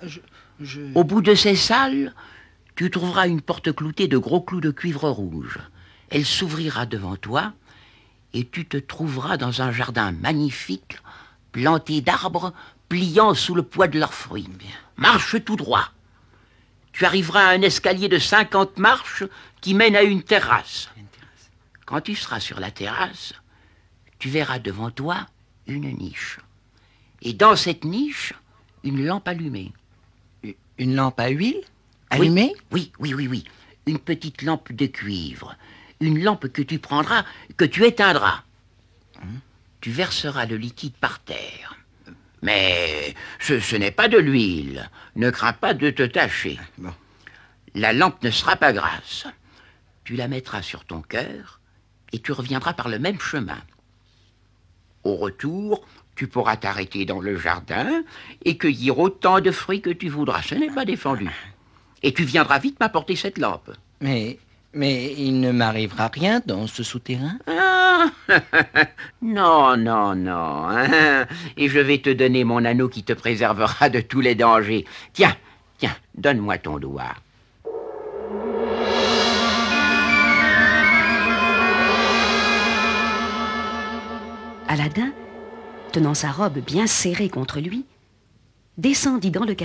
Au bout de ces salles, tu trouveras une porte cloutée de gros clous de cuivre rouge. Elle s'ouvrira devant toi et tu te trouveras dans un jardin magnifique, planté d'arbres pliant sous le poids de leurs fruits. Marche tout droit. Tu arriveras à un escalier de 50 marches qui mène à une terrasse. Quand tu seras sur la terrasse, tu verras devant toi une niche. Et dans cette niche, une lampe allumée. Une lampe à huile allumée? Oui. Une petite lampe de cuivre. Une lampe que tu prendras, que tu éteindras. Tu verseras le liquide par terre. Mais ce n'est pas de l'huile. Ne crains pas de te tacher. Bon. La lampe ne sera pas grasse. Tu la mettras sur ton cœur et tu reviendras par le même chemin. Au retour, tu pourras t'arrêter dans le jardin et cueillir autant de fruits que tu voudras. Ce n'est pas défendu. Et tu viendras vite m'apporter cette lampe. Mais il ne m'arrivera rien dans ce souterrain? Ah, non. Hein. Et je vais te donner mon anneau qui te préservera de tous les dangers. Tiens, donne-moi ton doigt. Aladin, tenant sa robe bien serrée contre lui, descendit dans le